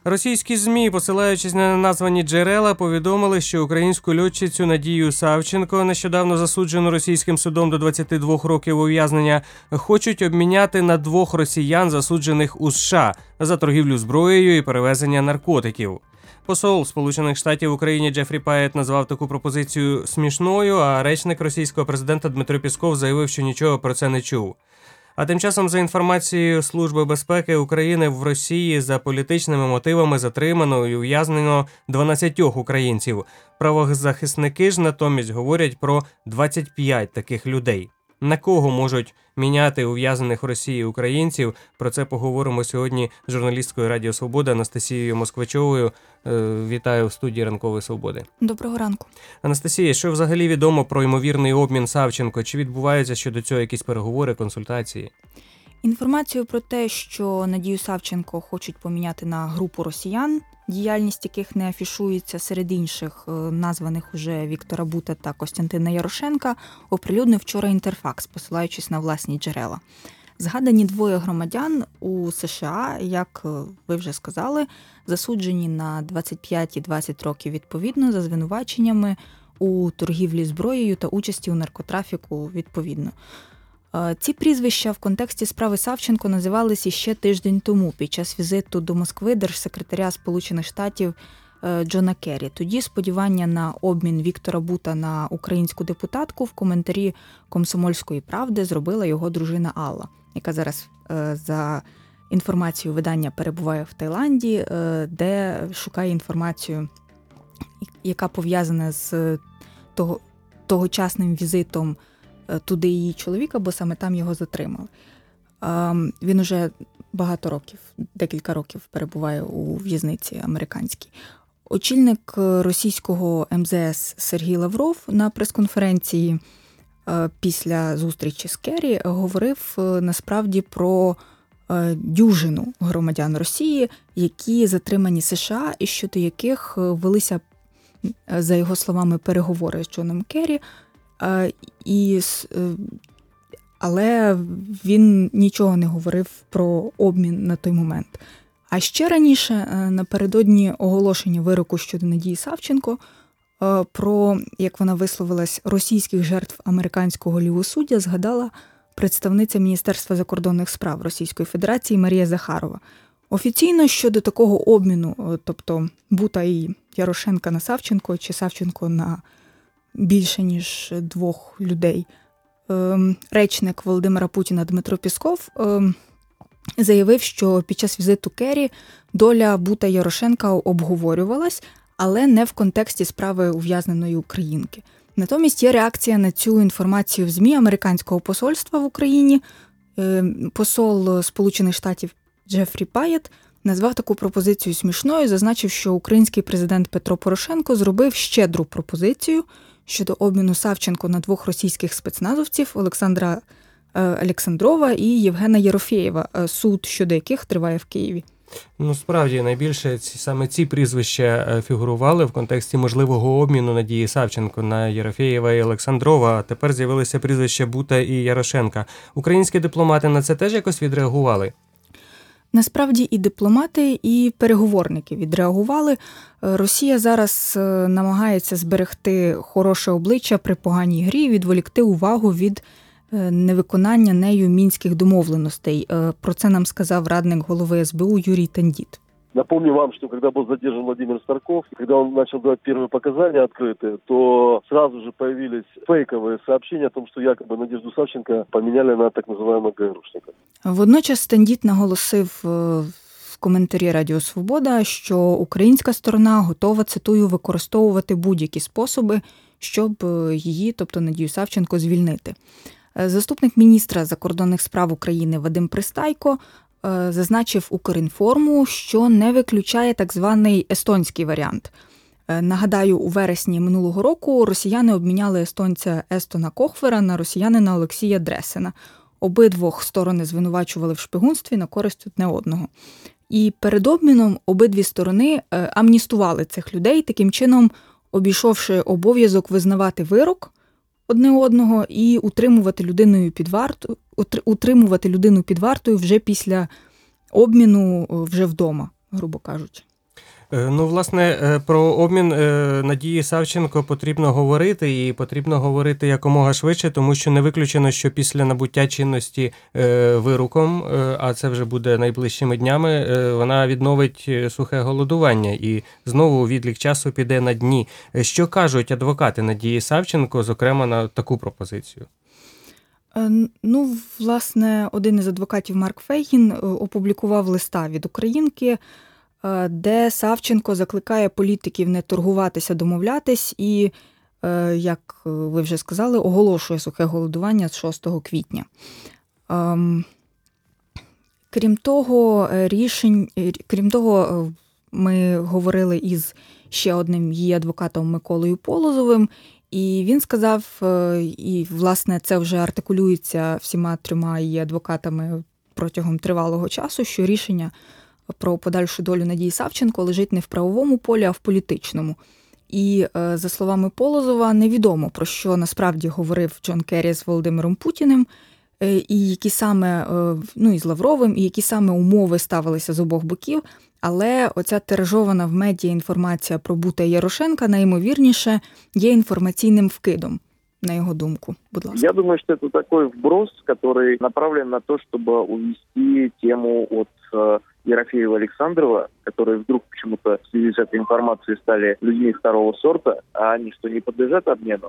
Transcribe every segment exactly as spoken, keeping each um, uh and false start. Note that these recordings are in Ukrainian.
Російські ЗМІ, посилаючись на названі джерела, повідомили, що українську льотчицю Надію Савченко, нещодавно засуджену російським судом до двадцяти двох років ув'язнення, хочуть обміняти на двох росіян, засуджених у США, за торгівлю зброєю і перевезення наркотиків. Посол Сполучених Штатів в Україні Джефрі Паєт назвав таку пропозицію смішною, а речник російського президента Дмитро Пісков заявив, що нічого про це не чув. А тим часом, за інформацією Служби безпеки України, в Росії за політичними мотивами затримано і ув'язнено дванадцятьох українців. Правозахисники ж натомість говорять про двадцять п'ять таких людей. На кого можуть міняти ув'язнених в Росії українців? Про це поговоримо сьогодні з журналісткою Радіо Свобода Анастасією Москвичовою. Вітаю в студії Ранкової Свободи. Доброго ранку. Анастасія, що взагалі відомо про ймовірний обмін Савченко? Чи відбуваються щодо цього якісь переговори, консультації? Інформацію про те, що Надію Савченко хочуть поміняти на групу росіян, діяльність яких не афішується, серед інших названих уже Віктора Бута та Костянтина Ярошенка, оприлюднив вчора Інтерфакс, посилаючись на власні джерела. Згадані двоє громадян у США, як ви вже сказали, засуджені на двадцять п'ять і двадцять років відповідно за звинуваченнями у торгівлі зброєю та участі у наркотрафіку відповідно. Ці прізвища в контексті справи Савченко називалися ще тиждень тому під час візиту до Москви держсекретаря Сполучених Штатів Джона Керрі. Тоді сподівання на обмін Віктора Бута на українську депутатку в коментарі «Комсомольської правди» зробила його дружина Алла, яка зараз, за інформацією видання, перебуває в Таїланді, де шукає інформацію, яка пов'язана з того, тогочасним візитом туди її чоловіка, бо саме там його затримали. Він уже багато років, декілька років перебуває у в'язниці американській. Очільник російського ем зе ес Сергій Лавров на прес-конференції після зустрічі з Керрі говорив насправді про дюжину громадян Росії, які затримані США і щодо яких велися, за його словами, переговори з Джоном Керрі. І, але він нічого не говорив про обмін на той момент. А ще раніше, напередодні оголошення вироку щодо Надії Савченко, про, як вона висловилась, російських жертв американського лівосуддя згадала представниця Міністерства закордонних справ Російської Федерації Марія Захарова. Офіційно щодо такого обміну, тобто Бута і Ярошенка на Савченко, чи Савченко на більше, ніж двох людей, речник Володимира Путіна Дмитро Пісков заявив, що під час візиту Керрі доля Бута і Ярошенка обговорювалась, але не в контексті справи ув'язненої українки. Натомість є реакція на цю інформацію в ЗМІ американського посольства в Україні. Посол Сполучених Штатів Джефрі Паєт назвав таку пропозицію смішною, зазначив, що український президент Петро Порошенко зробив щедру пропозицію щодо обміну Савченко на двох російських спецназовців Олександра Олександрова і Євгена Єрофєєва, суд щодо яких триває в Києві. Ну, справді, найбільше ці, саме ці прізвища фігурували в контексті можливого обміну Надії Савченко на Єрофєєва і Олександрова, а тепер з'явилися прізвища Бута і Ярошенка. Українські дипломати на це теж якось відреагували? Насправді і дипломати, і переговорники відреагували. Росія зараз намагається зберегти хороше обличчя при поганій грі, відволікти увагу від невиконання нею мінських домовленостей. Про це нам сказав радник голови ес бе у Юрій Тандіт. Напомню вам, что когда был задержан Владимир Старков, когда он начал давать первые показания открытые, то сразу же появились фейковые сообщения о том, что якобы Надежду Савченко поменяли на так называемых ГРУшников. Водночас Тандіт наголосив в коментарі Радіо Свобода, що українська сторона готова, цитую, використовувати будь-які способи, щоб її, тобто Надію Савченко, звільнити. Заступник міністра закордонних справ України Вадим Пристайко зазначив Укрінформу, що не виключає так званий естонський варіант. Нагадаю, у вересні минулого року росіяни обміняли естонця Естона Кохвера на росіянина Олексія Дресена. Обидвох сторони звинувачували в шпигунстві на користь одне одного. І перед обміном обидві сторони амністували цих людей, таким чином обійшовши обов'язок визнавати вирок одне одного і утримувати людиною під варту, утримувати людину під вартою вже після обміну, вже вдома, грубо кажучи. Е, Ну, власне, е, про обмін е, Надії Савченко потрібно говорити, і потрібно говорити якомога швидше, тому що не виключено, що після набуття чинності е, вироком, е, а це вже буде найближчими днями, е, вона відновить е, сухе голодування і знову відлік часу піде на дні. Е, Що кажуть адвокати Надії Савченко, зокрема, на таку пропозицію? Е, Ну, власне, один із адвокатів Марк Фейгін е, опублікував листа від українки, е, де Савченко закликає політиків не торгуватися, домовлятись і, е, як ви вже сказали, оголошує сухе голодування з шостого квітня. Ем, Крім того, е, рішень, е, крім того, е, ми говорили із ще одним її адвокатом Миколою Полозовим, і він сказав, е, і, власне, це вже артикулюється всіма трьома її адвокатами протягом тривалого часу, що рішення про подальшу долю Надії Савченко лежить не в правовому полі, а в політичному. І, е, за словами Полозова, невідомо, про що насправді говорив Джон Керрі з Володимиром Путіним, е, і які саме, е, ну, і з Лавровим, і які саме умови ставилися з обох боків. Але оця тиражована в медіа інформація про Бута і Ярошенка, найімовірніше, є інформаційним вкидом, на його думку. Будь ласка. Я думаю, что это такой вброс, который направлен на то, чтобы увести тему от э, Ерофеева Александрова, которые вдруг почему-то в связи с этой информацией стали людьми второго сорта, а они что, не подлежат обмену?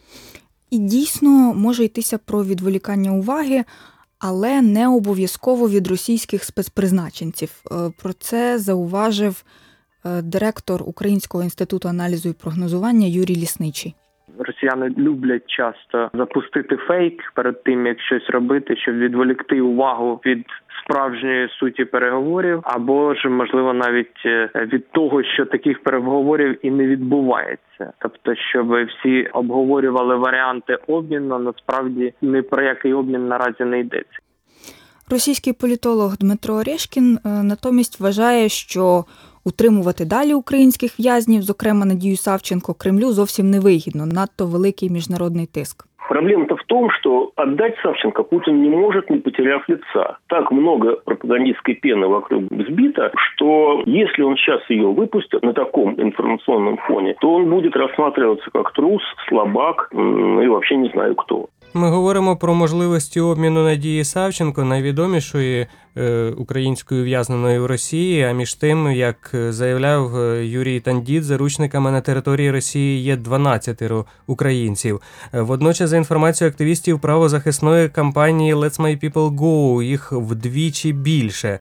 І дійсно може йтися про відволікання уваги, але не обов'язково від російських спецпризначенців. Е, Про це зауважив е, директор Українського інституту аналізу і прогнозування Юрій Лісничий. Росіяни люблять часто запустити фейк перед тим, як щось робити, щоб відволікти увагу від справжньої суті переговорів, або ж, можливо, навіть від того, що таких переговорів і не відбувається. Тобто, щоб всі обговорювали варіанти обміну, насправді ні про який обмін наразі не йдеться. Російський політолог Дмитро Орешкін е, натомість вважає, що утримувати далі українських в'язнів, зокрема Надію Савченко, Кремлю зовсім не вигідно, надто великий міжнародний тиск. Проблема-то в том, что отдать Савченко Путин не может, не потеряв лица. Так много пропагандистской пены вокруг сбито, что если он сейчас ее выпустит на таком информационном фоне, то он будет рассматриваться как трус, слабак, ну и вообще не знаю кто. Ми говоримо про можливості обміну Надії Савченко, найвідомішої е, української ув'язненої в Росії, а між тим, як заявляв Юрій Тандіт, заручниками на території Росії є дванадцять українців. Водночас, за інформацією активістів правозахисної кампанії Let's My People Go, їх вдвічі більше.